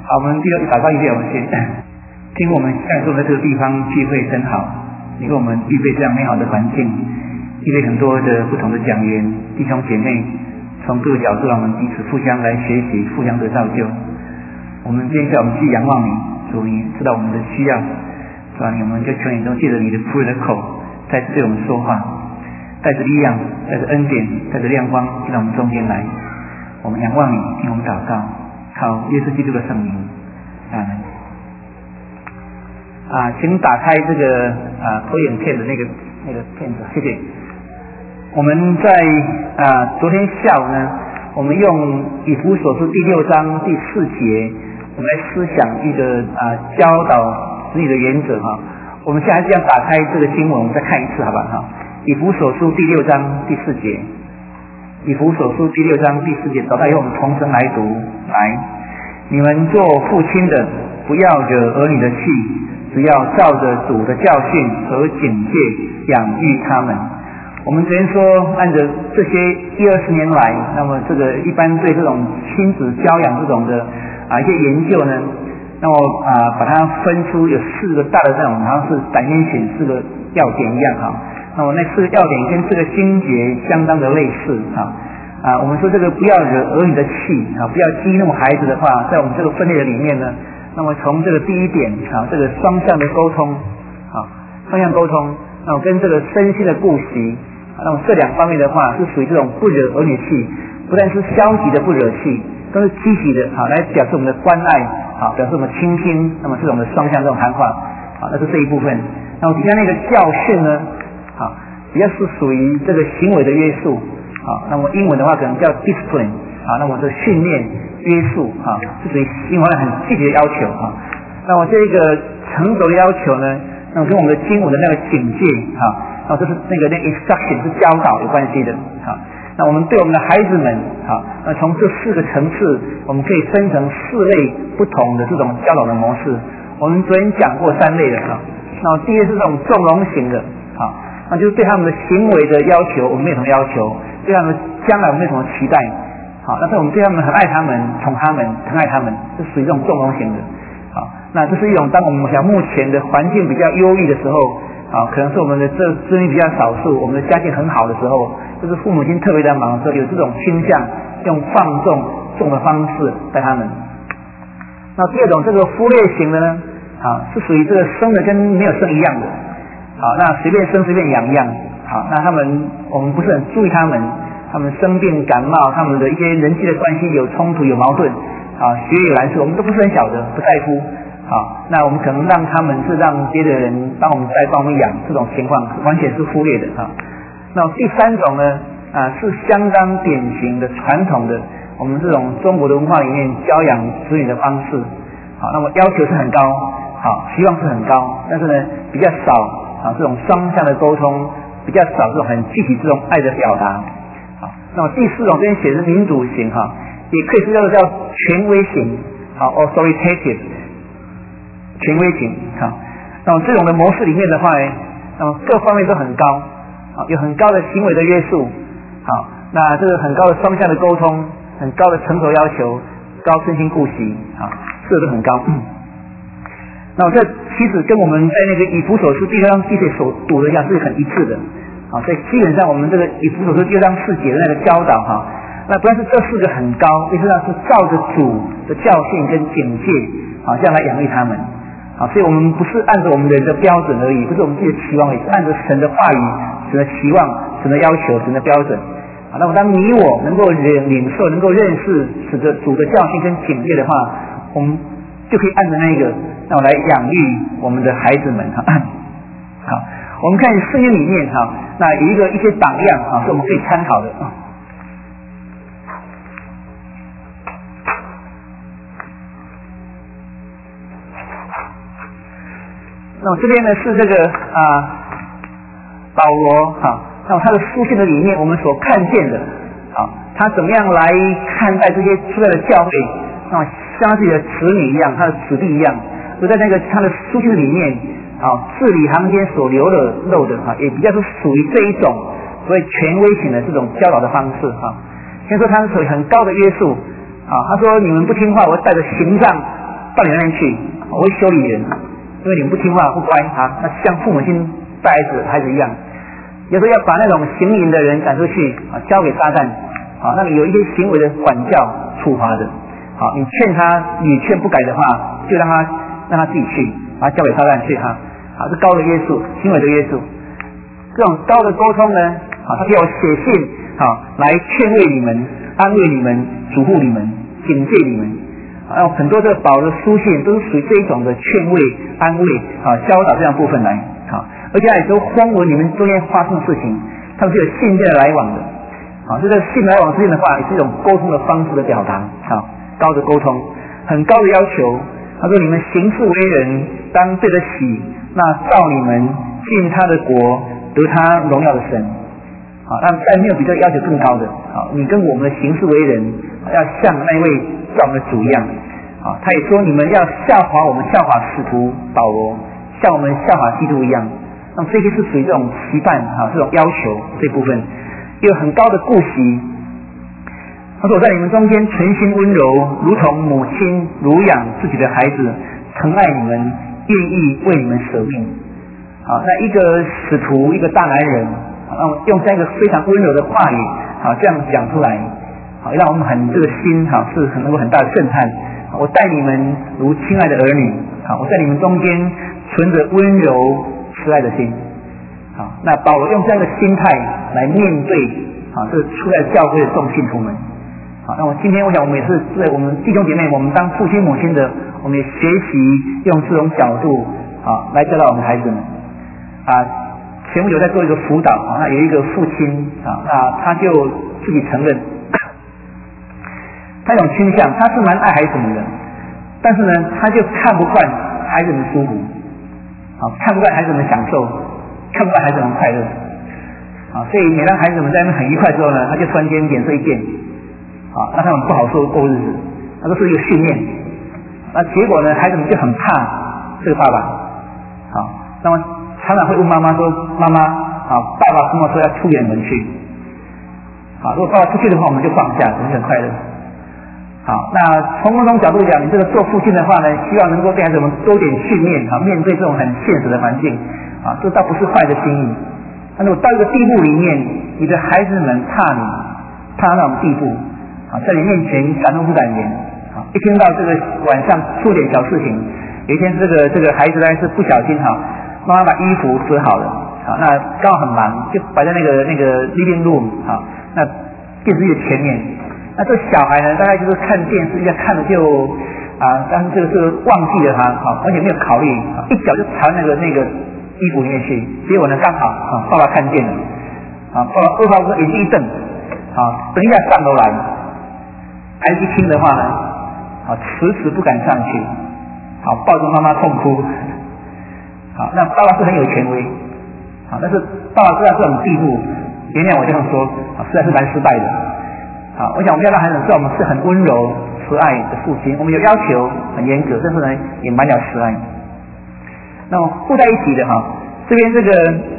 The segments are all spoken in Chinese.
好，我们第二祷告预备，我们先听我们现在坐在这个地方聚会真好，你为我们预备这样美好的环境，预备很多的不同的讲员弟兄姐妹，从各个角度让我们彼此互相来学习，互相的造就。我们接下来我们去仰望你，主，你知道我们的需要，是吧？我们就求你都借着你的仆人的口再次对我们说话，带着力量，带着恩典，带着亮光进到我们中间来。我们仰望你，听我们祷告，靠耶稣基督的圣名，阿门。请打开这个投影片的那个片子，谢谢。我们在昨天下午呢，我们用以弗所书第6章第4节，我们来思想一个教导子女的原则哈。我们现在还是要打开这个经文，我们再看一次好吧哈。以弗所书第6章第4节，以弗所书第6章第4节，找到以后我们同声来读。来，你们做父亲的，不要惹儿女的气，只要照着主的教训和警戒养育他们。我们昨天说，按着这些10-20年来，那么这个一般对这种亲子教养这种的一些研究呢，那么把它分出有4个大的这种，好像是dimension4个要点一样哈。那么那4个要点跟这个经节相当的类似哈。我们说这个不要惹儿女的气不要激怒孩子的话，在我们这个分类的里面呢，那么从这个第一点这个双向的沟通双向沟通，那么跟这个身心的顾惜，那么这2方面的话是属于这种不惹儿女气，不但是消极的不惹气，都是积极的来表示我们的关爱表示我们倾听，那么这种的双向这种谈话那是这一部分。那么底下那个教训呢比较是属于这个行为的约束那么英文的话可能叫 discipline 那么这训练约束是属于英文很具体的要求那么这个成熟的要求呢，那么跟我们的经文的那个警戒这是那个 instruction 是教导有关系的那我们对我们的孩子们那从这4个层次，我们可以分成4类不同的这种教导的模式。我们昨天讲过3类的那么第一个是这种纵容型的那就是对他们的行为的要求我们没有什么要求，对他们将来我们没有什么期待但是我们对他们很爱他们，宠他们，疼爱他们，是属于这种纵容型的那这是一种当我们想目前的环境比较优异的时候可能是我们的这子女比较少数，我们的家境很好的时候，就是父母亲特别的忙的时候，有这种倾向用放纵的方式带他们。那第2种这个忽略型的呢是属于这个生的跟没有生一样的那随便生随便养一样那我们不是很注意他们生病感冒，他们的一些人际的关系有冲突有矛盾学业有难处，我们都不是很晓得，不在乎那我们可能让他们是让别的人帮我们帮我们养，这种情况完全是忽略的那第3种呢是相当典型的传统的我们这种中国的文化里面教养子女的方式那么要求是很高希望是很高，但是呢比较少这种双向的沟通，比较少这种很具体这种爱的表达那么第4种这边写的是民主型也可以是叫权威型authoritative 权威型那么这种的模式里面的话那么各方面都很高有很高的行为的约束那这个很高的双向的沟通，很高的成熟要求，高身心顾惜这都很高那么这其实跟我们在那个以弗所书第6章第4节所读的一样是很一致的所以基本上我们这个以弗所书6章4节的那个教导那不但是这4个很高，实际上是照着主的教训跟警戒这样来养育他们所以我们不是按照我们人的标准而已，不是我们自己的期望而已，是按照神的话语，神的期望，神的要求，神的标准那么当你我能够领受，能够认识使得主的教训跟警戒的话，我们就可以按照那个让我来养育我们的孩子们我们看圣经里面那有一些榜样是我们可以参考的那么这边呢是这个保罗那么他的书信的里面我们所看见的他怎么样来看待这些出来的教会，那么像自己的子女一样，他的子弟一样，就在那个他的书信里面字里行间所流露的也比较是属于这一种所谓权威型的这种教导的方式先说他是属于很高的约束他说你们不听话，我带着刑杖到你那边去，我会修理人，因为你们不听话不乖啊，那像父母亲带孩子一样，有时候要把那种行淫的人赶出去啊，交给撒旦啊，那有一些行为的管教处罚的，好，你劝他屡劝不改的话，就让他自己去，把他交给撒旦去哈，好，是高的约束，行为的约束，这种高的沟通呢，好，他给我写信好来劝慰你们，安慰你们，嘱咐你们，警戒你们。很多这个保罗的书信都是属于这一种的劝慰、安慰啊、教导这样部分来啊，而且也都荒文你们中间发生的事情，他们是有信件来往的啊。这个信来往之间的话，也是一种沟通的方式的表达啊，高的沟通，很高的要求。他说：“你们行事为人，当对得起那造你们进他的国、得他荣耀的神。”啊，但没有比这要求更高的啊！你跟我们的行事为人，要像那位造我们的主一样啊！他也说，你们要效法我们，效法使徒保罗，像我们效法基督一样。那么这些是属于这种期盼啊，这种要求这部分，有很高的顾惜。他说：“我在你们中间存心温柔，如同母亲乳养自己的孩子，疼爱你们，愿意为你们舍命。”啊，那一个使徒，一个大男人。用这样一个非常温柔的话语，好这样讲出来，好让我们这个心好是能够很大的震撼。我待你们如亲爱的儿女，好，我在你们中间存着温柔慈爱的心。好，那保罗用这样的心态来面对，好这出来教会的众信徒们。好，那今天我想我们也是在我们弟兄姐妹，我们当父亲母亲的，我们也学习用这种角度，好来教导我们孩子们啊。前不久在做一个辅导啊，那有一个父亲啊，那他就自己承认，他有种倾向，他是蛮爱孩子们的，但是呢，他就看不惯孩子们舒服，啊，看不惯孩子们享受，看不惯孩子们快乐，啊，所以每当孩子们在那边很愉快之后呢，他就突然间脸色一变，啊，让他们不好过日子，那都是一个训练，那结果呢，孩子们就很怕这个爸爸，好，那么。常常会问妈妈说：“妈妈，啊，爸爸跟我说要出远门去，好，如果爸爸出去的话，我们就放假，我们很快乐。好，那从某种角度讲，你这个做父亲的话呢，希望能够给孩子们多点训练，啊，面对这种很现实的环境，啊，这倒不是坏的心意。但是我到一个地步里面，你的孩子们怕你，怕到那种地步，啊，在你面前敢怒不敢言，啊，一听到这个晚上出点小事情，有一天这个孩子呢是不小心哈。妈妈把衣服折好了，好，那刚好很忙，就摆在那个 living room， 好，那电视机的前面。那这小孩呢，大概就是看电视，一下看了就啊，但是这个忘记了他，好，完全没有考虑，一脚就藏那个衣服里面去。结果呢，刚好啊，爸爸看见了，啊，爸爸二话不说眼睛一瞪，啊，等一下上楼来，孩子一听的话呢，啊，迟迟不敢上去，好，抱着妈妈痛哭。好，那爸爸是很有权威，好，但是爸爸做到这种地步，原谅我这样说，啊，实在是蛮失败的。好，我想我们要让孩子知道我们是很温柔、慈爱的父亲，我们有要求很严格，但是呢也蛮了慈爱。那么附在一起的哈，这边这个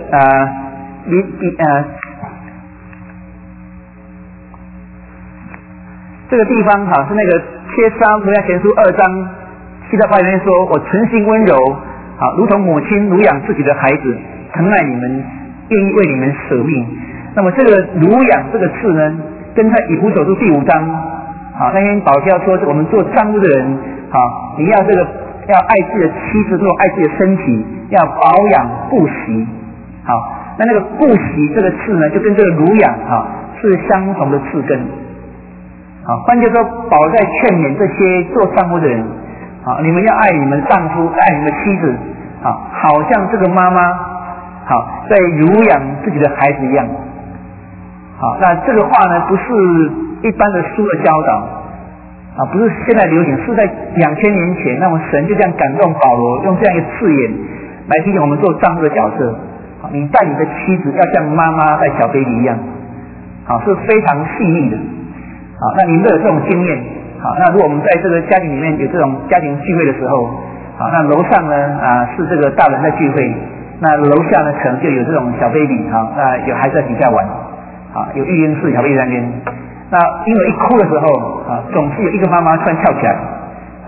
这个地方哈是那个帖撒罗尼迦前书2章7到8节说，我存心温柔。好，如同母亲乳养自己的孩子，疼爱你们，愿意为你们舍命。那么这个乳养这个字呢，跟在以弗所书第5章，好，那天保罗说，我们做丈夫的人，好，你要要爱自己的妻子，做爱自己的身体，要保养顾惜。好，那个顾惜这个字呢，就跟这个乳养是相同的字根。好，换句话说，保罗在劝勉这些做丈夫的人。好，你们要爱你们丈夫，爱你们妻子，好像这个妈妈，好在乳养自己的孩子一样。好，那这个话呢，不是一般的书的教导，不是现在流行，是在2000年前，那么神就这样感动保罗，用这样一个字眼来提醒我们做丈夫的角色。好，你带你的妻子要像妈妈带小 baby 一样，好，是非常细腻的。好，那你们都有这种经验。好，那如果我们在这个家庭里面有这种家庭聚会的时候，好，那楼上呢是这个大人在聚会，那楼下呢可能就有这种小 baby， 好，那有孩子在底下玩，好，有育婴室小 baby 在那边，那婴儿一哭的时候，总是有一个妈妈突然跳起来，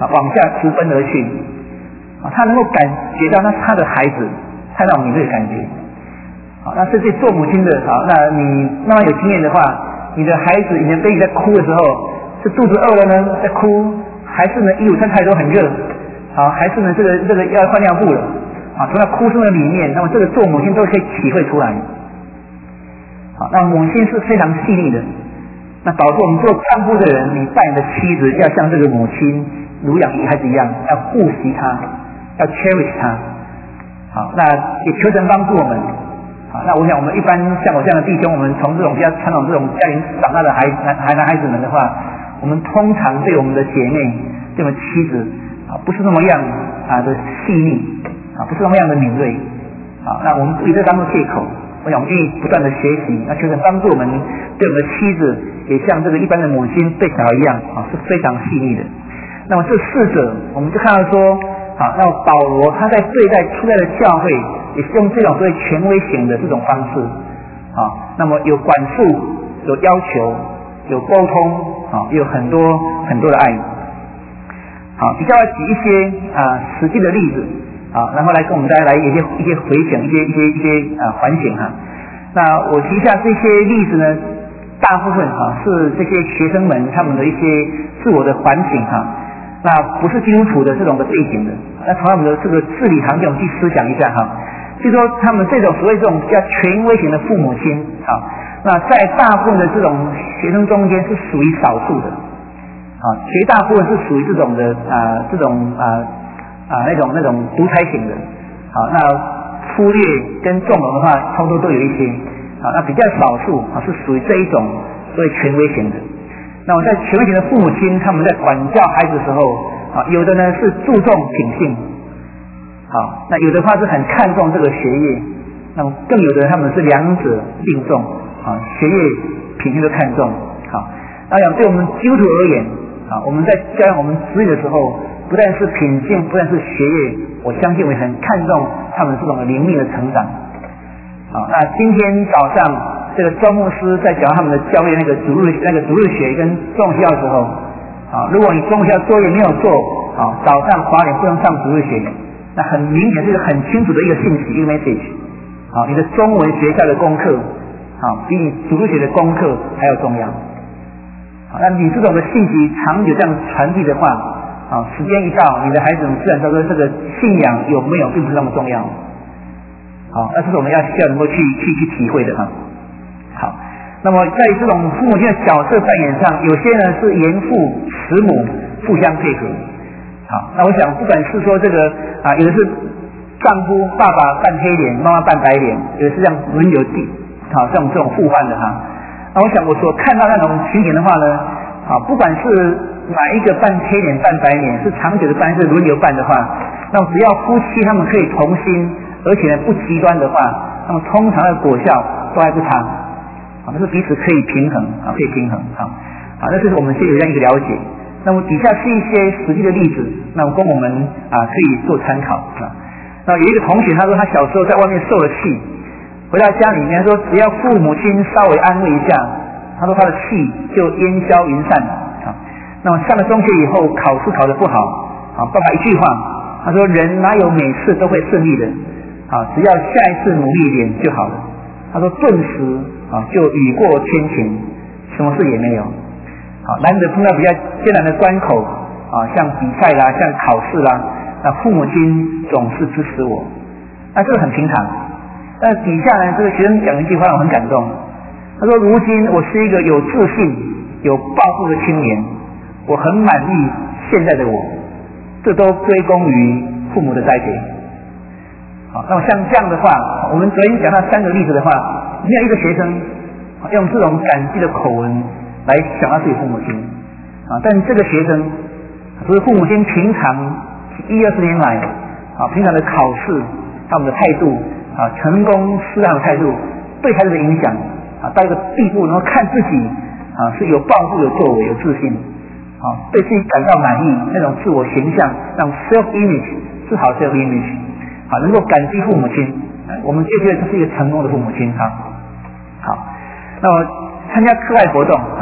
往下直奔而去他能够感觉到那他的孩子他那种敏锐的感觉那甚至做母亲的那你慢慢有经验的话，你的孩子你的 baby 在哭的时候，是肚子饿了呢在哭，还是呢衣服穿太多很热还是呢这个要换尿布了从他哭声的里面，那么这个做母亲都可以体会出来那母亲是非常细腻的，那导致我们做丈夫的人，你带你的妻子要像这个母亲乳养孩子一样，要护惜她，要 cherish 她那也求神帮助我们那我想我们一般像我这样的弟兄，我们从这种比较传统这种家庭长大的男孩子们的话，我们通常对我们的姐妹对我们妻子不是那么样的细腻不是那么样的敏锐那我们不以这当作借口，我想我们愿意不断的学习，那求神帮助我们对我们的妻子也像这个一般的母亲对小孩一样是非常细腻的。那么这4者我们就看到说那么保罗他在对待初代的教会也是用这种所谓权威型的这种方式那么有管束，有要求，有沟通有很多很多的爱比较举一些实际的例子然后来跟我们大家来一些回想，一些反省那我提一下这些例子呢，大部分是这些学生们他们的一些自我的反省那不是基督徒的这种的背景的，那从他们的这个字里行间我们去思想一下就说他们这种所谓这种比较权威型的父母亲那在大部分的这种学生中间是属于少数的绝大部分是属于这种的这种那种独裁型的那忽略跟纵容的话差不多都有一些那比较少数是属于这一种所谓权威型的。那么在权威型的父母亲，他们在管教孩子的时候有的呢是注重品性那有的话是很看重这个学业，那么更有的他们是两者并重学业品性都看重那样对我们基督徒而言我们在教养我们子女的时候，不但是品性，不但是学业，我相信我很看重他们这种灵命的成长那今天早上这个周牧师在讲他们的教会那个主日学跟中学校的时候如果你中学校作业没有做早上8点不能上主日学，那很明显是一个很清楚的一个信息，一个 message你的中文学校的功课比你主日学的功课还要重要那你这种的信息长久这样传递的话时间一到，你的孩子们自然知道这个信仰有没有并不是那么重要那这是我们需要能够去体会的好，那么在这种父母亲的角色扮演上，有些呢是严父慈母互相配合那我想不管是说这个有的是丈夫爸爸扮黑脸，妈妈扮白脸，有的是这样轮流像这种互换的那我想我所看到那种情景的话呢不管是哪一个扮黑脸扮白脸，是长久的扮，是轮流扮的话，那么只要夫妻他们可以同心，而且不极端的话，那么通常的果效都还不差那是彼此可以平衡可以平衡那这是我们先有这样一个了解。那么底下是一些实际的例子，那么供我们可以做参考那有一个同学他说他小时候在外面受了气，回到家里面说只要父母亲稍微安慰一下，他说他的气就烟消云散那么上了中学以后考试考得不好爸爸一句话他说人哪有每次都会顺利的只要下一次努力一点就好了，他说顿时就雨过天晴，什么事也没有难得碰到比较艰难的关口像比赛啦，像考试啦，那父母亲总是支持我，那这个很平常。但底下呢这个学生讲一句话我很感动，他说如今我是一个有自信有抱负的青年，我很满意现在的我，这都归功于父母的栽培那么像这样的话，我们昨天讲到3个例子的话，没有一个学生用这种感激的口吻来想到自己父母亲但这个学生就是父母亲平常10-20年来平常的考试他们的态度成功失败的态度对孩子的影响到一个地步能够看自己是有抱负有作为有自信对自己感到满意，那种自我形象那种 self image 是好 self image能够感激父母亲，我们就觉得这是一个成功的父母亲好，那么参加课外活动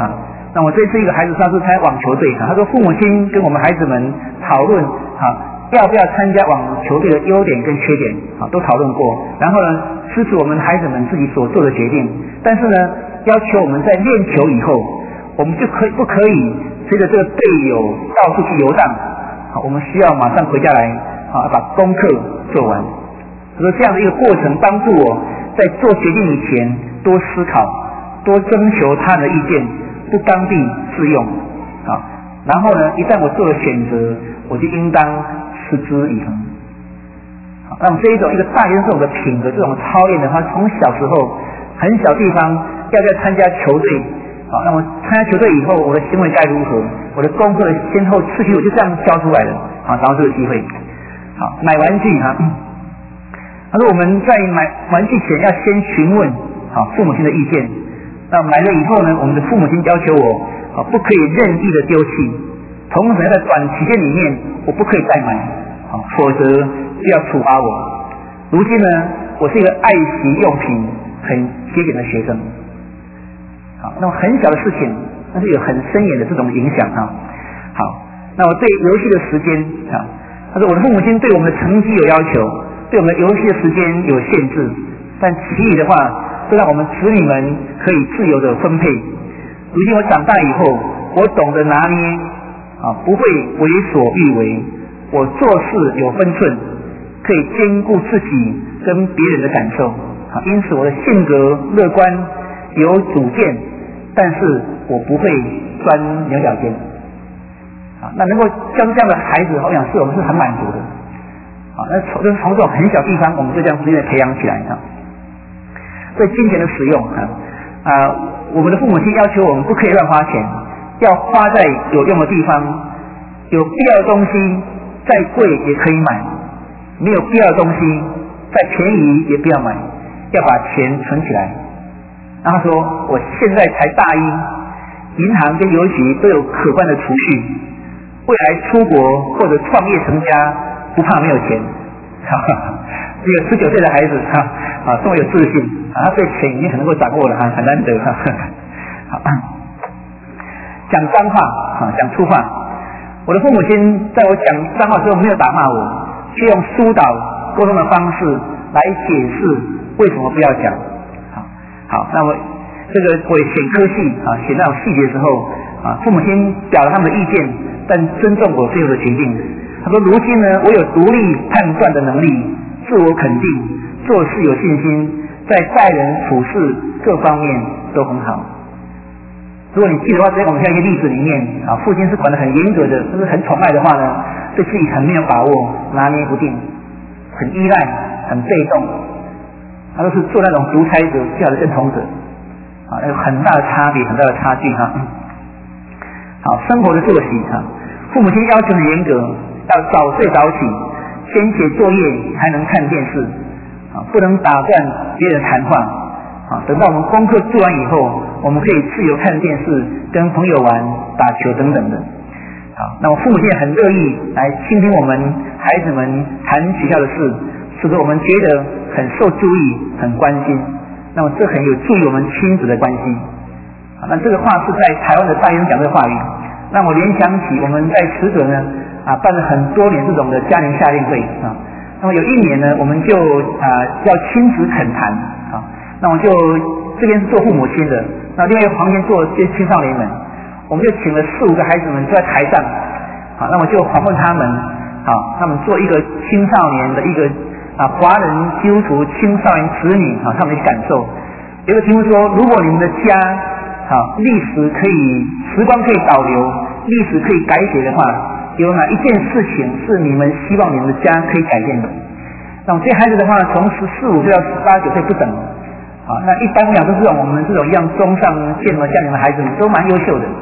那我这次一个孩子他是参加网球队，他说父母亲跟我们孩子们讨论要不要参加网球队的优点跟缺点都讨论过，然后呢支持我们孩子们自己所做的决定，但是呢要求我们在练球以后，我们就不可以随着这个队友到处去游荡，我们需要马上回家来把功课做完。所以这样的一个过程帮助我在做决定以前多思考，多征求他人的意见，不刚愎自用然后呢一旦我做了选择，我就应当持之以恒。那么这一个大原则的品格，这种操练的话，从小时候很小地方要在参加球队那么参加球队以后，我的行为该如何，我的功课的先后次序，我就这样教出来的找到这个机会。买玩具他说我们在买玩具前要先询问父母亲的意见，那买了以后呢，我们的父母亲要求我不可以任意的丢弃，同时在短期间里面我不可以再买否则就要处罚我。如今呢，我是一个爱惜用品很节俭的学生那么很小的事情但是有很深远的这种影响好，那我对游戏的时间他说我的父母亲对我们的成绩有要求，对我们的游戏的时间有限制，但其余的话都让我们子女们可以自由的分配。如今我长大以后，我懂得拿捏不会为所欲为，我做事有分寸，可以兼顾自己跟别人的感受因此我的性格乐观，有主见，但是我不会钻牛角尖那能够教出这样的孩子，我想是我们是很满足的那从这种很小地方我们就这样子培养起来对金钱的使用我们的父母亲要求我们不可以乱花钱，要花在有用的地方，有必要的东西再贵也可以买，没有必要的东西再便宜也不要买，要把钱存起来。然后他说我现在才大一，银行跟邮局都有可观的储蓄，未来出国或者创业成家不怕没有钱这个19岁的孩子这么有自信他对钱已经很能够掌握了很难得讲脏话讲粗话，我的父母亲在我讲脏话的时候没有打骂我，却用疏导沟通的方式来解释为什么不要讲好，那么这个我选科系选那种细节的时候父母亲表达他们的意见，但尊重我最后的决定。他说如今呢，我有独立判断的能力，自我肯定，做事有信心，在待人处事各方面都很好。如果你记得的话，在我们下一个例子里面父亲是管得很严格的，甚至很宠爱的话呢，对自己很没有把握，拿捏不定，很依赖，很被动，他都是做那种独裁者最好的跟从者有很大的差别，很大的差距好，生活的作息父母亲要求很严格，要早睡早起，先写作业还能看电视不能打断别人谈话等到我们功课做完以后，我们可以自由看电视，跟朋友玩，打球等等的那么父母亲也很乐意来倾听我们孩子们谈学校的事，使得我们觉得很受注意，很关心，那么这很有助于我们亲子的关系那这个话是在台湾的大演讲这个话语，让我联想起我们在慈德呢办了很多年这种的家庭夏令会那么有一年呢，我们就要亲子恳谈那我就这边是做父母亲的，那另外一个房间做这些青少年们，我们就请了4-5个孩子们坐在台上那么就访问他们他们做一个青少年的一个华人基督徒青少年子女他们的感受。有个题目说，如果你们的家历史时光可以导流，历史可以改写的话，有哪一件事情是你们希望你们的家可以改变的？那么这孩子的话，从14-15岁到18、19岁不等那一般讲都是我们这种一样中上见了家庭的孩子都蛮优秀的，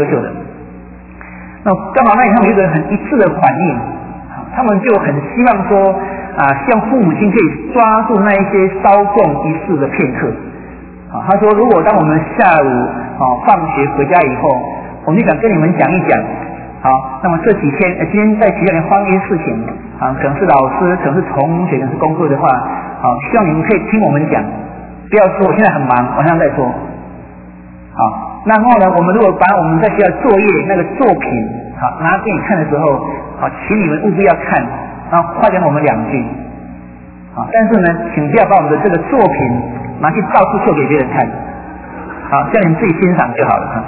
那刚好那他们有一个很一致的反应他们就很希望说希望父母亲可以抓住那一些稍纵一逝的片刻他说如果当我们下午放学回家以后，我们就想跟你们讲一讲那么这几天今天在学校里面发生一些事情可能是老师，可能是同学，可能是功课的话希望你们可以听我们讲，不要说我现在很忙，晚上再说然后呢，我们如果把我们在学校作业那个作品好拿给你看的时候，好，请你们务必要看，然后夸奖我们2句。好，但是呢，请不要把我们的这个作品拿去到处秀给别人看。好，这样你自己欣赏就好了哈。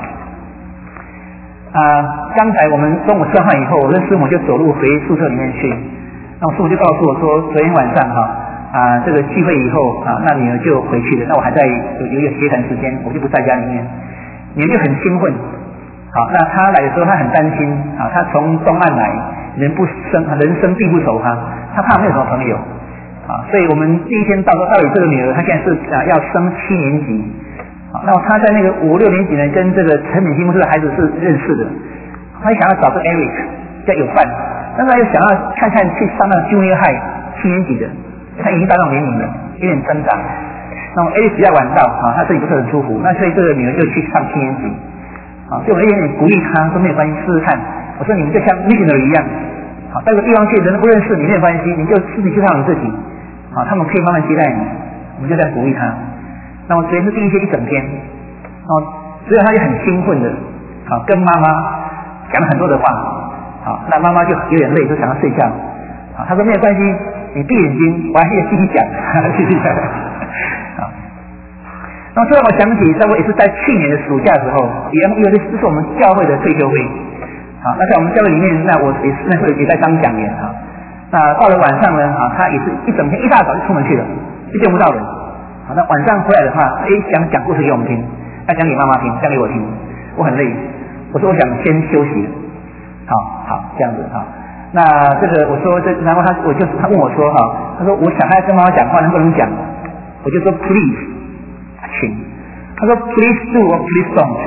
刚才我们中午吃饭以后，我跟师母就走路回宿舍里面去。那我师母就告诉我说，昨天晚上这个聚会以后那女儿就回去了，那我还在有一个协谈时间，我就不在家里面。女儿就很兴奋。好，那她来的时候，她很担心她从东岸来，人生地不熟她怕没有什么朋友所以我们第一天到底这个女儿她现在是要升7年级。那么她在那个5、6年级呢，跟这个陈敏新牧师的孩子是认识的。她想要找个 Eric 叫有伴，但是她又想要看看去上那个 Junior High 7年级的，她已经到那种年龄了，有点挣扎。那么 Eric 比较晚到她身体不是很舒服，那所以这个女儿就去上7年级。所以我有点鼓励她说没有关系，试试看。我说你们就像 missionary 一样，到个地方去人都不认识你没有关系，你就自己介绍你自己，他们可以慢慢接待你。我们就在鼓励她。那么昨天是第一天一整天，所以他就很兴奋的跟妈妈讲了很多的话，那妈妈就有点累，就想要睡觉。他说没有关系，你闭眼睛，我还可以继续讲，继续讲。那么这让我想起，我也是在去年的暑假的时候，因为这是我们教会的退休会，那在我们教会里面，那我也是那时候也在当讲员那到了晚上呢，他也是一整天一大早就出门去了，就见不到人。那晚上回来的话，想讲故事给我们听，要讲给妈妈听，讲给我听，我很累，我说我想先休息了。好，这样子那这个我说然后他问我说他说我想要跟妈妈讲话能不能讲？我就说 please， 请。他说 please do or please don't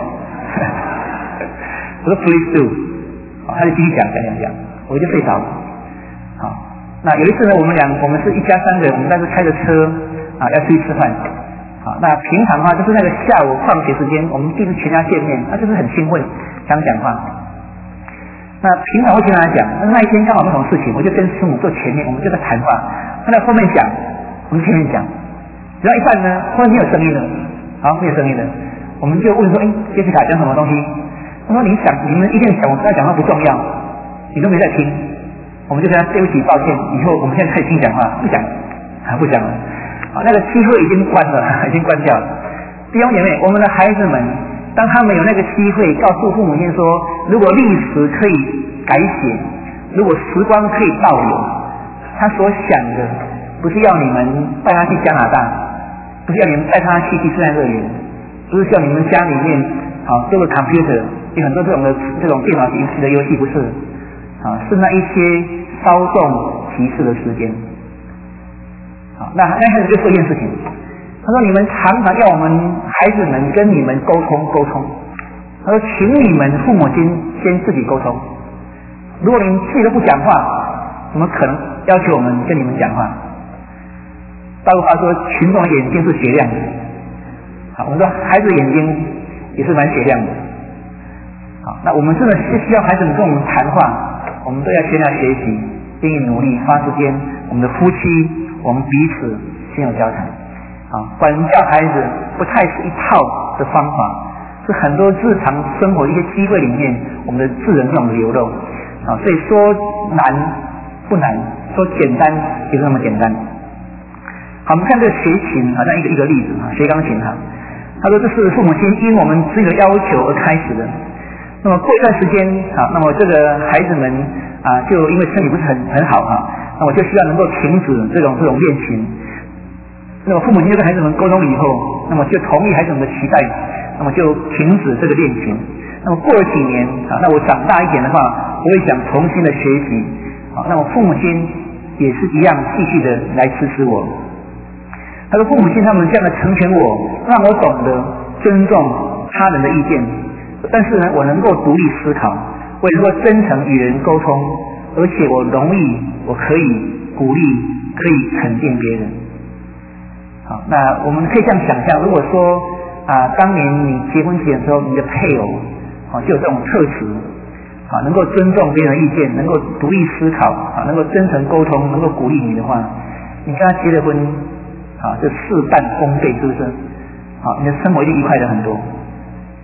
我说 please do， 他就继续讲，我就睡着了。那有一次呢，我们是一家3个人，我们当时开着车要出去吃饭。那平常就是那个下午放学时间，我们第一次全家见面，就是很兴奋，想讲话。那平常会听他讲，那一天刚好没什么事情，我就跟师母坐前面，我们就在谈话。他在后面讲，我们前面讲，然后一半呢，忽然没有声音了，没有声音了，我们就问说，杰西卡讲什么东西？他说你们一定想我在讲话不重要，你都没在听。我们就跟他对不起，抱歉，以后我们现在开始听讲话，不讲了。那个机会已经关了，已经关掉了。弟兄姐妹，我们的孩子们，当他们有那个机会告诉父母亲说，如果历史可以改写，如果时光可以倒流，他所想的不是要你们带他去加拿大，不是要你们带他去迪士尼乐园，不是叫你们家里面这个 computer 有很多这种电脑游戏的游戏，不是是那一些稍纵即逝的时间。那开始就说一件事情，他说你们常常要我们孩子们跟你们沟通，他说请你们父母亲先自己沟通，如果你们自己都不讲话，怎么可能要求我们跟你们讲话？大陆话说群众的眼睛是雪亮的，我们说孩子眼睛也是蛮雪亮的。那我们真的是需要孩子们跟我们谈话，我们都要先要学习，愿意努力花时间，我们的夫妻我们彼此先有交谈。管教孩子不太是一套的方法，是很多日常生活一些机会里面我们的自然这种流露。所以说难不难，说简单也是那么简单。好，我们看这个学琴好像一个例子学钢琴他说这是父母亲因我们自己的要求而开始的。那么过一段时间那么这个孩子们就因为身体不是很好那我就希望能够停止这种练琴。那么父母亲就跟孩子们沟通以后，那么就同意孩子们的期待，那么就停止这个练琴。那么过了几年那我长大一点的话，我也想重新的学习那么父母亲也是一样继续的来支持我。他说父母亲他们这样的成全我，让我懂得尊重他人的意见，但是呢我能够独立思考，我也能够真诚与人沟通，而且我容易，我可以鼓励，可以肯定别人。那我们可以这样想象，如果说当年你结婚前的时候，你的配偶就有这种特质能够尊重别人的意见，能够独立思考能够真诚沟通，能够鼓励你的话，你跟他结了婚这事半功倍，是不是？你的生活一定愉快的很多。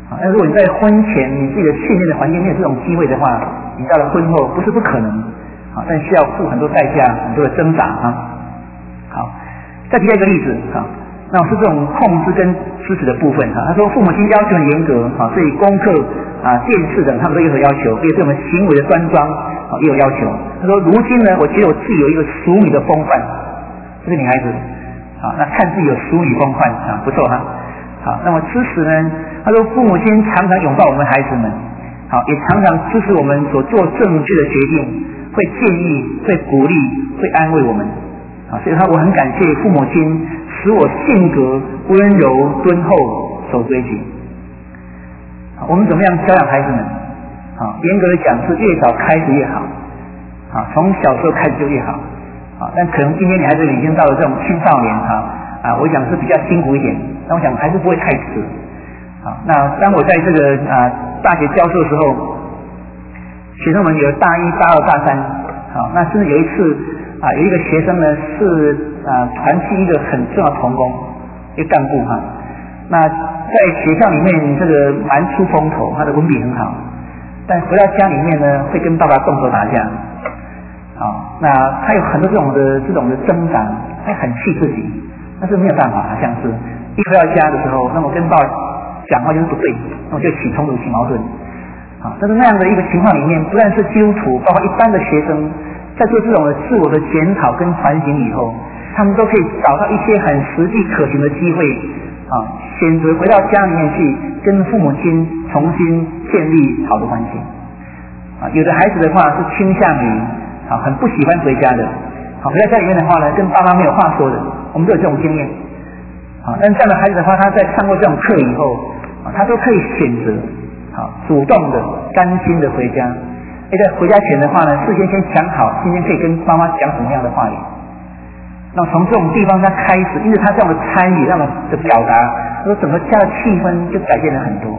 那如果你在婚前你自己的训练的环境没有这种机会的话，你到了婚后不是不可能，但需要付很多代价，很多的挣扎啊。好，再提一个例子啊，那是这种控制跟支持的部分啊。他说父母亲要求很严格啊，对功课电视等他们都有所要求，也对我们行为的端庄也有要求。他说如今呢，我觉得我自己有一个淑女的风范，这个女孩子那看自己有淑女风范不错哈。好，那么支持呢？他说父母亲常常拥抱我们孩子们，也常常支持我们所做正确的决定，会建议、会鼓励、会安慰我们所以我很感谢父母亲，使我性格温柔敦厚，守规矩。我们怎么样教养孩子们？严格的讲是越早开始越好从小时候开始就越好但可能今天你孩子已经到了这种青少年我想是比较辛苦一点，但我想还是不会太迟那当我在这个大学教授的时候，学生们有大一、大二、大三那甚至有一次有一个学生呢是团系一个很重要的同工，一个干部那在学校里面这个蛮出风头，他的文笔很好，但回到家里面呢会跟爸爸动手打架那他有很多这种的挣扎，他很气自己，但是没有办法好像是一回到家的时候，那么跟爸爸讲话就是不对，那么就起冲突起矛盾但是那样的一个情况里面，不但是基督徒，包括一般的学生，在做这种的自我的检讨跟反省以后，他们都可以找到一些很实际可行的机会选择回到家里面去跟父母亲重新建立好的关系有的孩子的话是倾向于很不喜欢回家的回到家里面的话呢，跟爸妈没有话说的，我们都有这种经验但这样的孩子的话，他在上过这种课以后他都可以选择主动的甘心的回家在回家前的话呢，事先先想好今天可以跟妈妈讲什么样的话语，那么从这种地方他开始，因为他这样的参与，这样的表达，他说整个家的气氛就改变了很多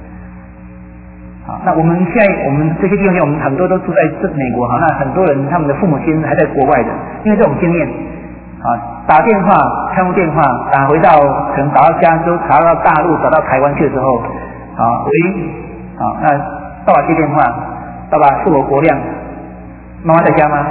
那我们现在我们这些弟兄姐妹，我们很多都住在美国那很多人他们的父母亲还在国外的，因为这种经验打电话看过电话打回到可能打到加州，打到大陆，打到台湾去的时候喂那爸爸接电话，爸爸是我国亮，妈妈在家吗？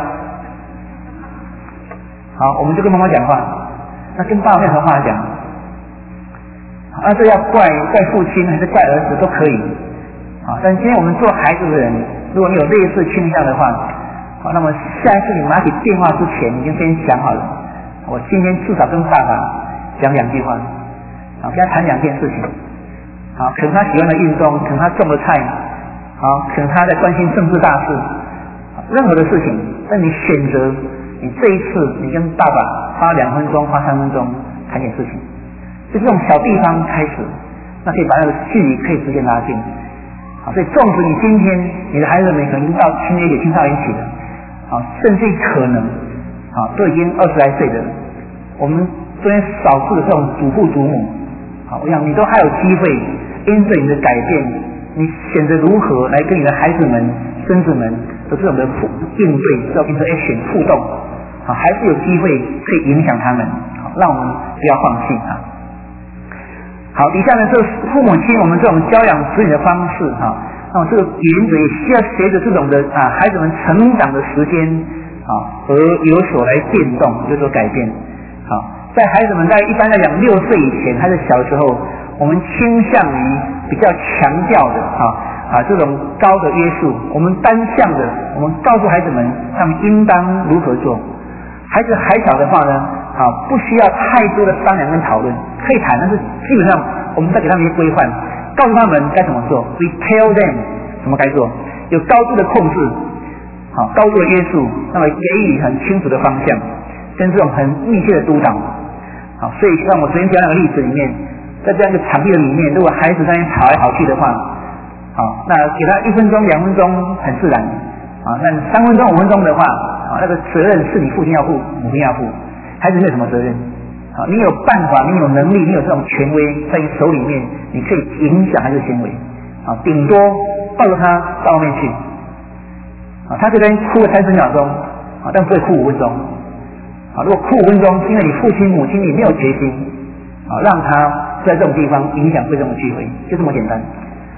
好，我们就跟妈妈讲话，那跟爸爸没有什么话讲这要怪父亲还是怪儿子都可以但今天我们做孩子的人，如果你有类似倾向的话那么下一次你拿起电话之前，你就先想好了，我今天至少跟爸爸讲2句话跟他谈2件事情可能他喜欢的运动，可能他种的菜可能他在关心政治大事任何的事情，但你选择你这一次你跟爸爸花2分钟花3分钟谈点事情，就这种小地方开始，那可以把那个距离可以直接拉近所以纵使你今天你的孩子们可能已经到青年期、青少年期了甚至可能都已经20来岁的，我们这边少数的这种祖父祖母我想你都还有机会因着你的改变，你选择如何来跟你的孩子们孙子们的这种的应对，这种 interaction 互动还是有机会可以影响他们让我们不要放弃好，以下呢这父母亲我们这种教养子女的方式那么这个原则也需要随着这种的孩子们成长的时间而有所来变动，有所改变在孩子们在一般来讲6岁以前，还是小时候，我们倾向于比较强调的这种高的约束，我们单向的，我们告诉孩子们他们应当如何做。孩子还小的话呢不需要太多的商量跟讨论，可以谈，但是基本上我们在给他们一些规范，告诉他们该怎么做， we tell them 怎么该做，有高度的控制高度的约束，那么给予很清楚的方向跟这种很密切的督导所以像我昨天讲那个例子里面，在这样一个场地的里面，如果孩子在那边跑来跑去的话那给他1分钟2分钟很自然那3分钟5分钟的话那个责任是你父亲要负，母亲要负，孩子没有什么责任你有办法，你有能力，你有这种权威在你手里面，你可以影响孩子的行为顶多抱着他到外面去他这边哭了30秒钟但不会哭5分钟如果哭5分钟是因为你父亲母亲你没有决心让他在这种地方影响会这么聚会，就这么简单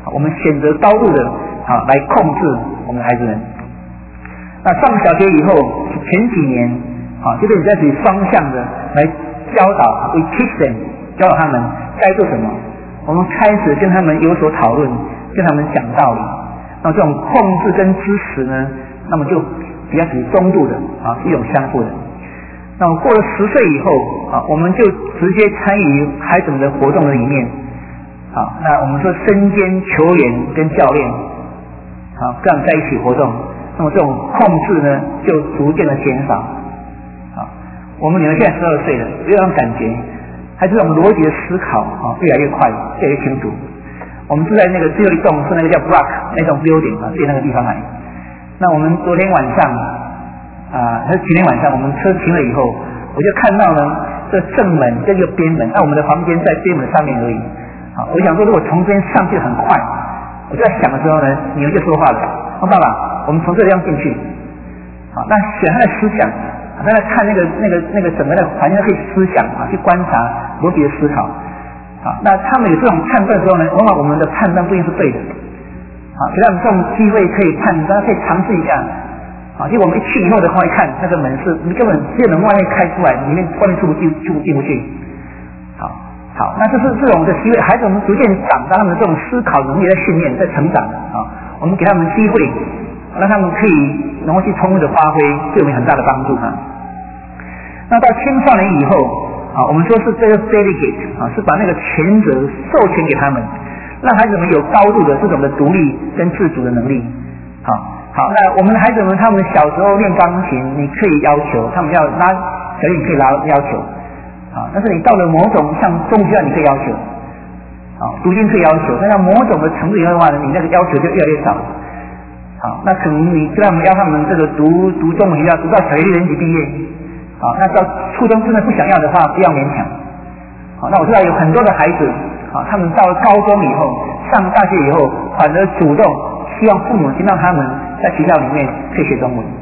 我们选择高度的来控制我们的孩子们。那上小学以后前几年就被你在这里双向的来教导 ，we teach them， 教导他们该做什么。我们开始跟他们有所讨论，跟他们讲道理。那这种控制跟支持呢，那么就比较属于中度的是一种相互的。那么过了10岁以后我们就直接参与孩子们的活动的里面那我们说身兼球员跟教练跟他们在一起活动，那么这种控制呢就逐渐的减少我们女儿现在12岁了，有一种感觉，还是我们逻辑的思考越来越快，越来越清楚。我们住在那个最后一栋是那个叫 Block 那栋 building 对那个地方来。那我们昨天晚上还是前天晚上，我们车停了以后，我就看到呢这正门跟这个边门，那我们的房间在边门上面而已我想说如果从这边上去很快，我就在想的时候呢，女儿就说话了，爸爸，我们从这个地方进去那选他的思想，他在看那个整个的环境可以思想去观察逻辑的思考那他们有这种判断的时候呢，往往我们的判断不一定是对的给他们这种机会可以判断，可以尝试一下结果我们一去以后的话，一看那个门是你根本直接从外面开出来，里面外面进不去好，那这是这种的机会，孩子们逐渐长大，他们的这种思考能力在训练，在成长我们给他们机会，让他们可以能够去充分的发挥，对我们很大的帮助那到青少年以后我们说是这个 delegate 是把那个权责授权给他们，让孩子们有高度的这种的独立跟自主的能力好，那我们的孩子们他们小时候练钢琴，你可以要求他们要拉小提，你可以要求但是你到了某种像中学你可以要求读经可以要求，但到某种的程度以后的话呢，你那个要求就越来越少那可能你让他们这个读中文学校读到小学6年级毕业那到初中真的不想要的话，不要勉强那我知道有很多的孩子他们到了高中以后，上大学以后，反而主动希望父母亲让他们在学校里面可以学中文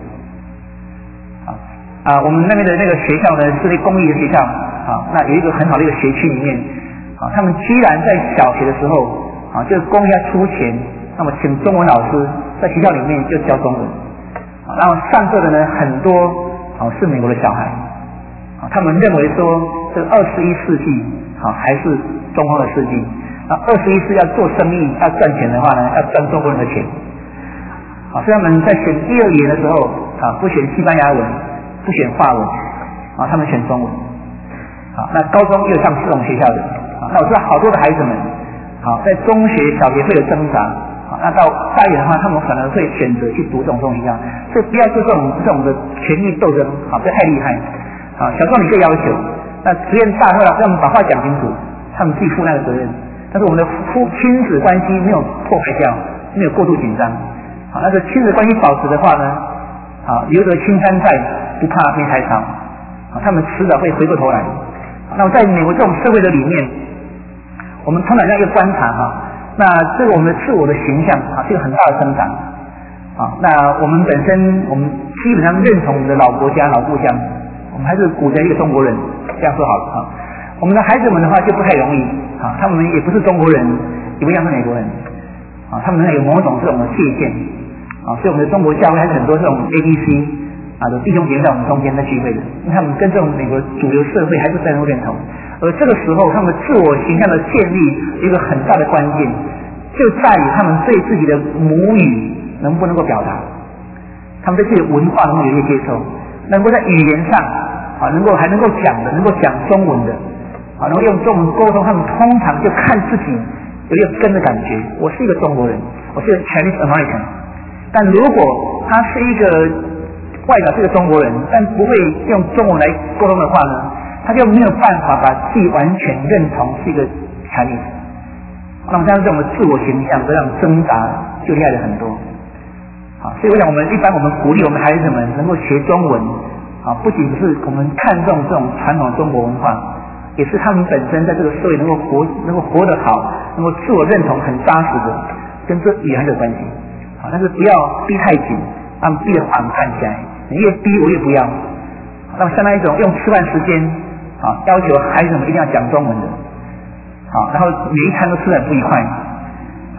我们那边的那个学校呢是那公立的学校那有一个很好的一个学区里面他们居然在小学的时候就公家出钱，那么请中文老师在学校里面就教中文然后上课的呢很多是美国的小孩他们认为说这21世纪还是中方的世纪21世纪要做生意要赚钱的话呢，要赚中国人的钱所以他们在选第2语言的时候不选西班牙文，不选法文他们选中文那高中又上4种学校的那我知道好多的孩子们在中学小学会有挣扎那到大学的话，他们可能会选择去读这种东西所以不要做这种的权力斗争不要太厉害小时候你可以要求，那时间大后让他们把话讲清楚，他们自己负那个责任，但是我们的亲子关系没有破坏掉，没有过度紧张那个亲子关系保持的话呢留得青山在，不怕没柴烧他们迟早会回过头来那么在美国这种社会的里面，我们通常要一个观察那这个我们的自我的形象是一个很大的增长那我们本身我们基本上认同我们的老国家老故乡，我们还是古的一个中国人，这样说好了我们的孩子们的话就不太容易他们也不是中国人，也不像是美国人他们有某种这种的界限所以我们的中国教会还是很多这种 ABC的弟兄姐妹在我们中间在聚会的，因为他们跟这种美国主流社会还是非常认同，而这个时候他们自我形象的建立一个很大的关键就在于他们对自己的母语能不能够表达，他们对自己的文化能够有一些接受，能够在语言上还能够讲的，能够讲中文的能够用中文沟通，他们通常就看自己有一个根的感觉，我是一个中国人，我是一个 Chinese American。 但如果他是一个外表是个中国人，但不会用中文来沟通的话呢，他就没有办法把自己完全认同是一个 Chinese。那么像这种的自我形象这样挣扎就厉害了很多所以我想我们鼓励我们孩子们能够学中文不仅是我们看重这种传统的中国文化，也是他们本身在这个社会能够活得好，能够自我认同很扎实的，跟这语言有关系但是不要逼太紧，他们逼得缓慢起来，你越逼我越不要那么相当于一种用吃饭时间要求孩子们一定要讲中文的然后每一餐都吃得很不愉快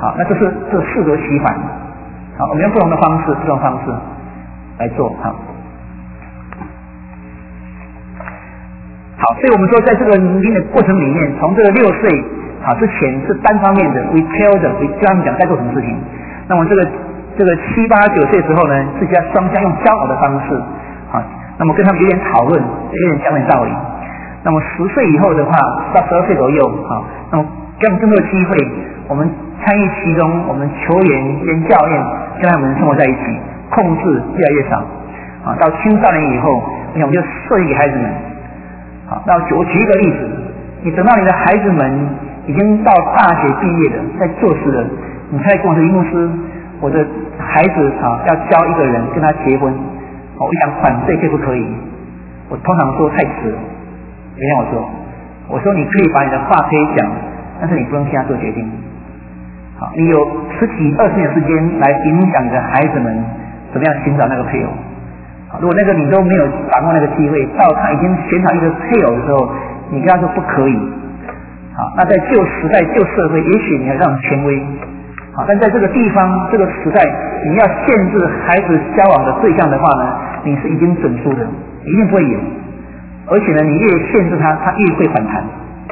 好，那这适得其反。好，我们用不同的方式来做。好，所以我们说在这个聆听的过程里面，从这个6岁之前是单方面的 we tell them， we 跟他们讲该做什么事情。那么这个7、8、9岁之后呢，是加双向用教导的方式，那么跟他们有点讨论，有点讲点道理。那么10岁以后的话，到12岁左右，那么给我们更多的机会，我们参与其中，我们球员跟教练跟他们生活在一起，控制越来越少。到青少年以后，我们就设计给孩子们。那我举一个例子，你等到你的孩子们已经到大学毕业了，在做事了，你才跟我说林牧师，我的孩子要交一个人跟他结婚，我想反对可不可以？我通常说太迟了。别让我说你可以把你的话可以讲，但是你不用现在做决定。好，你有10几20年的时间来影响着孩子们怎么样寻找那个配偶。如果那个你都没有把握那个机会，到他已经选好一个配偶的时候，你跟他说不可以。好，那在旧时代旧社会，也许你要让权威。好，但在这个地方这个时代，你要限制孩子交往的对象的话呢，你是已经准输的，一定不会有。而且呢，你越限制他越会反弹。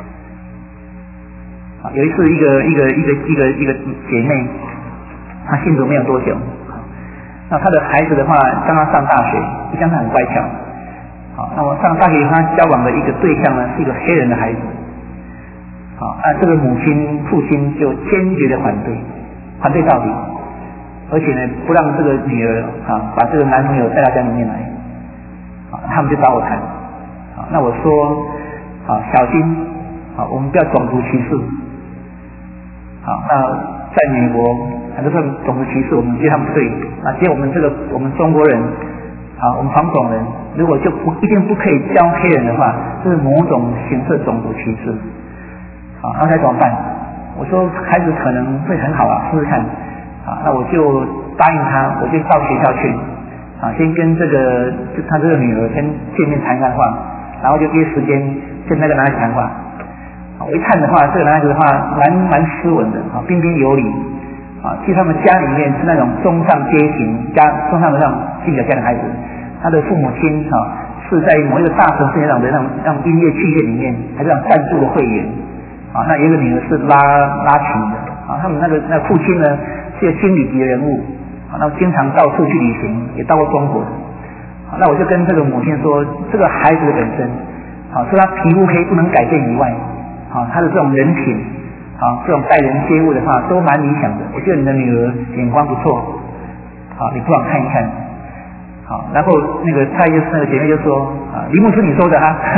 有一次一个姐妹，她信主没有多久，那她的孩子的话，刚刚上大学，一向她很乖巧。好，那么上大学她交往的一个对象呢，是一个黑人的孩子。好，这个父亲就坚决的反对到底，而且呢，不让这个女儿把这个男朋友带到家里面来。他们就找我谈。那我说，小心，我们不要种族歧视。那在美国，很多时候种族歧视，我们觉得他们不对。其实我们中国人，我们黄种人，如果就一定不可以教黑人的话，这是某种形式的种族歧视。那该怎么办？我说孩子可能会很好试试看。那我就答应他，我就到学校去，先跟他这个女儿先见面谈话。然后就约时间跟那个男孩子谈话。我一看的话，这个男孩子的话蛮斯文的，彬彬有礼。其实他们家里面是那种中上阶级中上的那种基本家的孩子。他的父母亲是在某一个大城市那种音乐剧院里面，还是那种赞助的会员。那有一个女儿是拉琴的。他们那个父亲呢是个经理级的人物。那经常到处去旅行，也到过中国。那我就跟这个母亲说，这个孩子的本身，除了他皮肤黑不能改变以外，他的这种人品，这种待人接物的话，都蛮理想的。我觉得你的女儿眼光不错，你不妨看一看。然后那个姐妹就说，林牧师你说的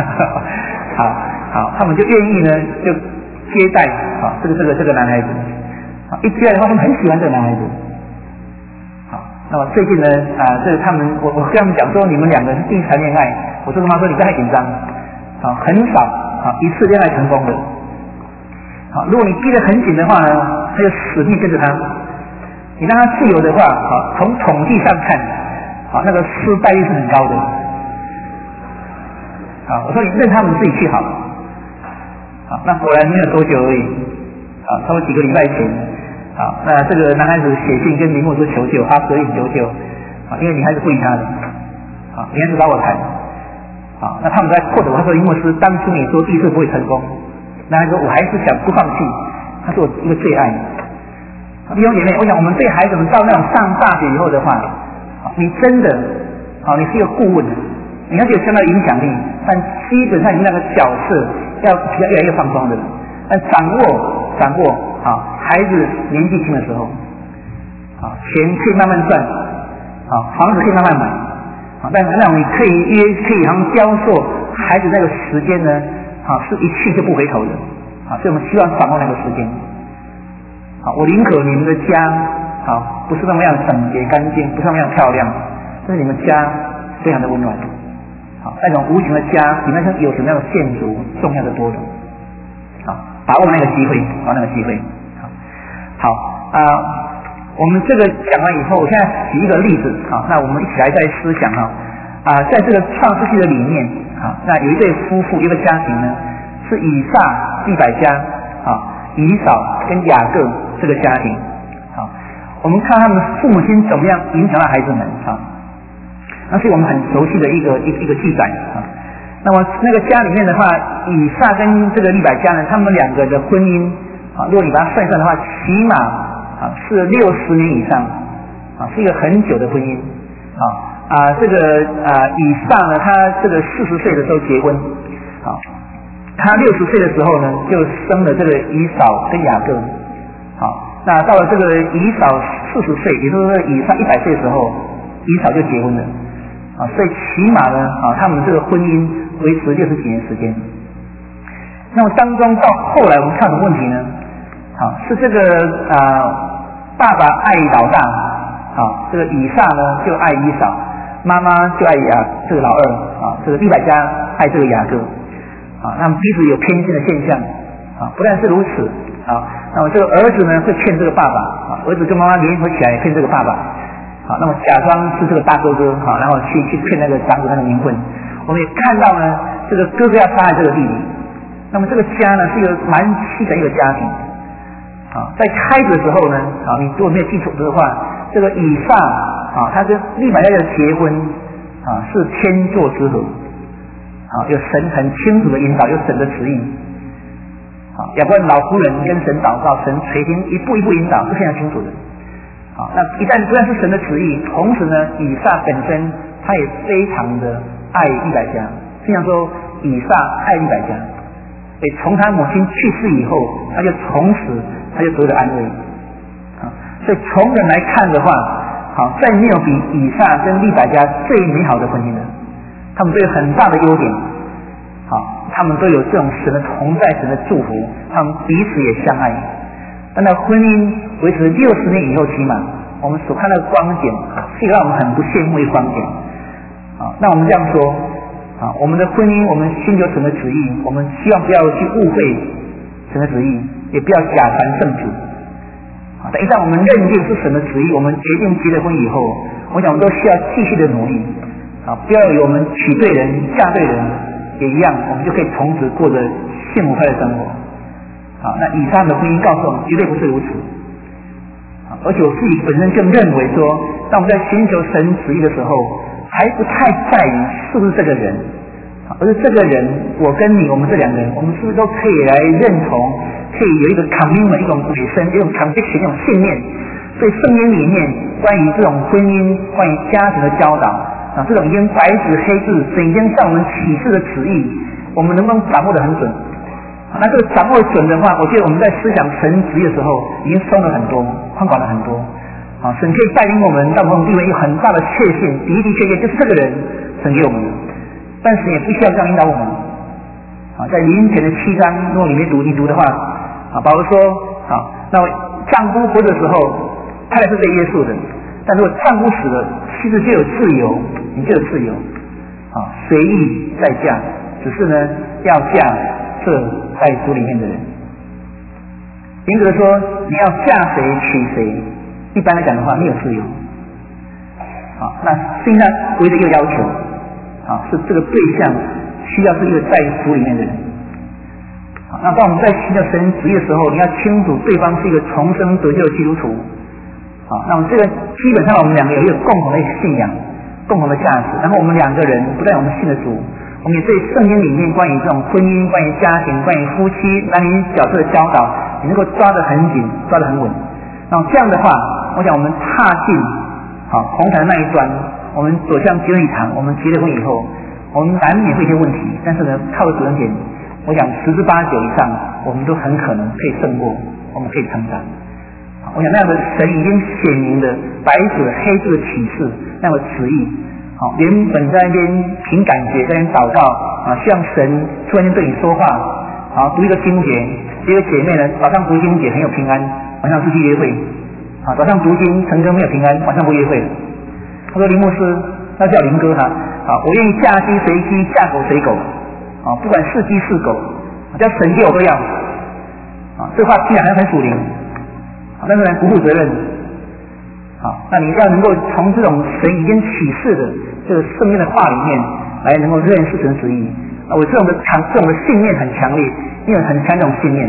好，他们就愿意呢，就接待这个男孩子。一接待的话，他们很喜欢这个男孩子。那么最近呢，我跟他们讲说，你们2个是第一次谈恋爱，我就跟他说你不要太紧张，很少一次恋爱成功的。如果你逼得很紧的话呢，他就死命跟着他。你让他自由的话，从统计上看，那个失败率是很高的。我说你任他们自己去好。那果然没有多久而已，差不多几个礼拜前。那这个男孩子写信跟林牧师求救，他合影求救，因为女孩子不理他的，女孩子找我谈，那他们在扩着我，他说林牧师，当初你说第一次不会成功，男孩子说我还是想不放弃，他是我一个最爱。弟兄姐妹，我想我们对孩子们到那种上大学以后的话，你真的，你是一个顾问，你要有相当的影响力，但基本上你那个角色要越来越放松的，但掌握。孩子年纪轻的时候，钱可以慢慢赚，房子可以慢慢买，但是那种你可以教授孩子那个时间呢，是一去就不回头的，所以我们希望掌握那个时间。我宁可你们的家，不是那么样整洁干净，不是那么样漂亮，但是你们家非常的温暖，那种无形的家比那些有什么样的建筑重要的多的，把握那个机会，好，我们这个讲完以后，我现在举一个例子，那我们一起来再思想在这个创世纪的里面，那有一对夫妇，一个家庭呢，是以撒利百加，以扫跟雅各这个家庭。好，我们看他们父母亲怎么样影响到孩子们啊，那是我们很熟悉的一个记载啊。那么那个家里面的话，以撒跟这个利百加呢，他们两个的婚姻啊，如果你把它算上的话，起码是60年以上啊，是一个很久的婚姻这个以撒呢，他这个40岁的时候结婚啊，他60岁的时候呢，就生了这个以扫跟雅各那到了这个以扫40岁，也就是说以撒100岁的时候，以扫就结婚了所以起码呢他们这个婚姻维持60几年时间。那么当中到后来我们看什么问题呢？是这个爸爸爱老大这个以撒呢就爱以扫，妈妈就爱这个老二这个利百加爱这个雅各那么彼此有偏心的现象不但是如此那么这个儿子呢会骗这个爸爸儿子跟妈妈联合起来骗这个爸爸那么假装是这个大哥哥然后去骗那个长子那个名分。我们也看到呢，这个哥哥要杀害这个弟弟。那么这个家呢是一个蛮凄的一个家庭在开始的时候呢你如果没有记错的话，这个以撒他跟利百加的结婚是天作之合有神很清楚的引导，有神的旨意要不然老夫人跟神祷告，神垂听一步一步引导是非常清楚的那不但是神的旨意，同时呢以撒本身他也非常的爱利百加，就像说以撒爱利百加，所以从他母亲去世以后，他就从此他就得了安慰所以从人来看的话再没有比以撒跟利百加最美好的婚姻了。他们都有很大的优点他们都有这种神的同在，神的祝福，他们彼此也相爱。但那婚姻维持60年以后，起码我们所看到的光景是让我们很不羡慕的光景那我们这样说我们的婚姻，我们寻求神的旨意，我们希望不要去误会神的旨意，也不要假传圣旨但一旦我们认定是神的旨意，我们决定结了婚以后，我想我们都需要继续的努力不要以为我们娶对人嫁对人也一样，我们就可以从此过着幸福快乐生活那以撒的婚姻告诉我们绝对不是如此而且我自己本身就认为说，当我们在寻求神旨意的时候，还不太在于是不是这个人而是这个人，我跟你，我们这两个人，我们是不是都可以来认同，可以有一个 commitment， 一种委身，一种 conviction， 一种信念。所以圣经里面关于这种婚姻，关于家庭的教导这种已经白纸黑字，神已经向我们启示的旨意，我们能不能掌握得很准那这个掌握准的话，我觉得我们在思想神旨意的时候已经松了很多，宽广了很多神可以带领我们到某种地位有很大的确信，的确就是这个人神给我们的，但是也不需要这样引导我们在林前的7章，如果你没读你读的话保罗说那丈夫活的时候太太是被约束的，但如果丈夫死了，妻子就有自由，你就有自由随意再嫁，只是呢要嫁这在主里面的人。严格的说，你要嫁谁娶谁，一般来讲的话你有自由那圣经上唯一的一个要求是这个对象需要是一个在主里面的人那当我们在寻求神旨意的时候，你要清楚对方是一个重生得救的基督徒那么这个基本上我们两个有一个共同的信仰，共同的价值，然后我们两个人不但我们信了主，我们也对圣经里面关于这种婚姻，关于家庭，关于夫妻男女角色的教导，你能够抓得很紧，抓得很稳。那么这样的话，我想我们踏进红毯那一端，我们走向结婚礼堂，我们结了婚以后，我们难免会有一些问题，但是呢靠着主恩典，我想10之8九以上我们都很可能可以胜过，我们可以成长我想那样的神已经显明的白纸黑字的启示，那样的旨意原本在那边凭感觉在那边祷告希望神突然间对你说话读一个经节，一个姐妹呢早上读经节很有平安，晚上出去约会早上读经成功没有平安，晚上不约会了。他说林牧师那叫林哥我愿意嫁鸡随鸡，嫁狗随狗不管是鸡是狗，叫神给我都要这话听起来很属灵但是呢不负责任那你要能够从这种神已经启示的这个圣经的话里面来能够认识神旨意我这种的信念很强烈，因为很强这种信念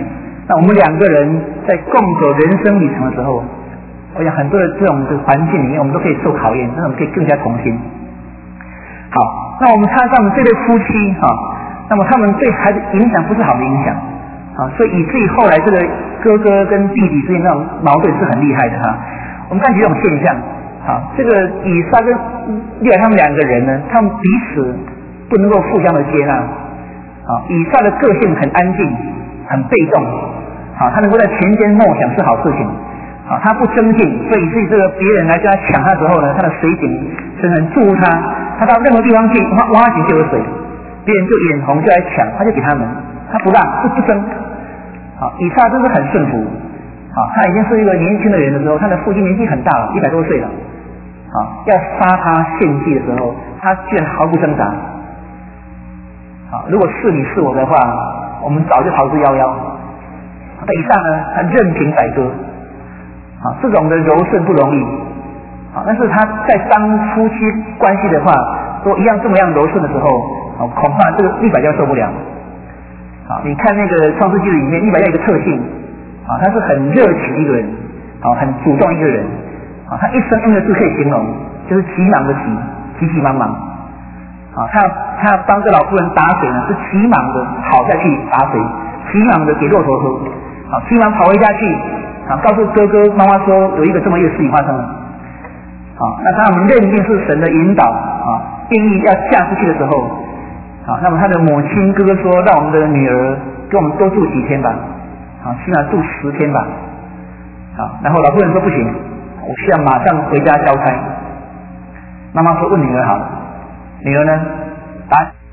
那我们两个人在共走人生旅程的时候，我想很多的这种环境里面，我们都可以受考验，那我们可以更加同心。好，那我们看到这对夫妻那么他们对孩子影响不是好的影响所以以至于后来这个哥哥跟弟弟之间那种矛盾是很厉害的我们看几种现象这个以撒跟利亚他们两个人呢，他们彼此不能够互相的接纳以撒的个性很安静，很被动他能够在田间默想是好事情他不争竞，所以以至于这个别人来跟他抢他的时候呢，他的水井是很祝福他到任何地方去挖井就有水，别人就眼红就来抢，他就给他们，他不让不争以撒真是很顺服他已经是一个年轻的人的时候，他的父亲年纪很大了，100多岁了要杀他献祭的时候，他居然毫不挣扎如果是你是我的话，我们早就逃之夭夭。以撒呢，他任凭宰割这种的柔顺不容易但是他在当夫妻关系的话，都一样这么样柔顺的时候恐怕这个利百加受不了你看那个创世纪里面，利百加有一个特性他是很热情一个人很主动一个人他一生用的字可以形容，就是急忙的急急忙忙他帮这老妇人打水呢，是急忙的跑下去打水，急忙的给骆驼喝急忙跑回家去告诉哥哥妈妈说有一个这么一个事情发生了那当我们认定是神的引导定义要嫁出去的时候那么他的母亲哥哥说让我们的女儿跟我们多住几天吧起码住10天吧然后老妇人说不行，我需要马上回家交差。妈妈说问女儿好了，女儿呢答